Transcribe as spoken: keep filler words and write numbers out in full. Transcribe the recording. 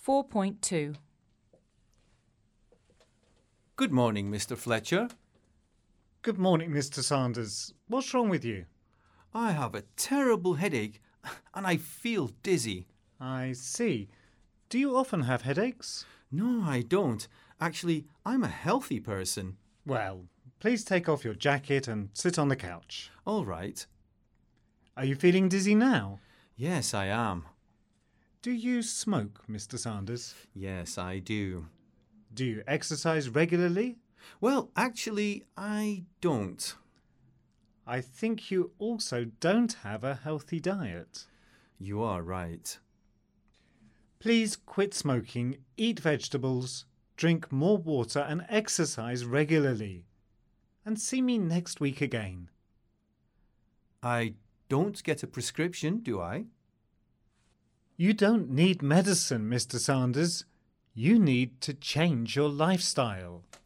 four point two. Good morning, Mister Fletcher. Good morning, Mister Sanders. What's wrong with you? I have a terrible headache and I feel dizzy. I see. Do you often have headaches? No, I don't. Actually, I'm a healthy person. Well, please take off your jacket and sit on the couch. All right. Are you feeling dizzy now? Yes, I am. Do you smoke, Mister Sanders? Yes, I do. Do you exercise regularly? Well, actually, I don't. I think you also don't have a healthy diet. You are right. Please quit smoking, eat vegetables, drink more water and exercise regularly. And see me next week again. I don't get a prescription, do I? You don't need medicine, Mister Sanders. You need to change your lifestyle.